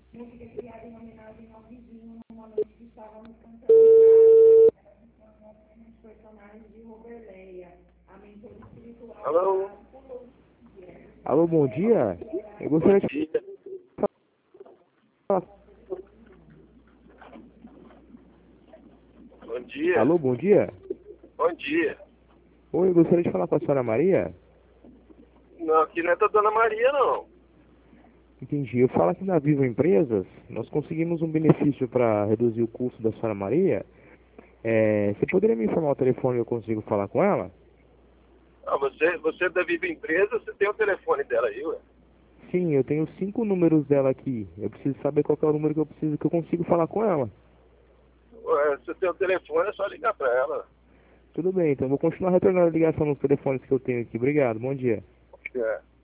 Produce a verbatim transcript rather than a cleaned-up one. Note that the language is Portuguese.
Música criada em homenagem ao vizinho, numa noite que estávamos cantando em casa. Os personagens de Roberleia, a mentora espiritual. Alô? Alô, bom dia. Eu gostaria de Dia. falar... Bom dia. Alô, bom dia. Bom dia. Oi, eu gostaria de falar com a senhora Maria. Não, aqui não é da Dona Maria, não. Entendi. Eu falo aqui na Vivo Empresas. Nós conseguimos um benefício para reduzir o custo da senhora Maria. É, você poderia me informar o telefone que eu consigo falar com ela? Ah, você, você é da Viva Empresa, você tem o telefone dela aí, ué? Sim, eu tenho cinco números dela aqui. Eu preciso saber qual que é o número que eu preciso que eu consigo falar com ela. Ué, você tem o telefone, é só ligar pra ela. Tudo bem, então eu vou continuar retornando a ligação nos telefones que eu tenho aqui. Obrigado, bom dia. É.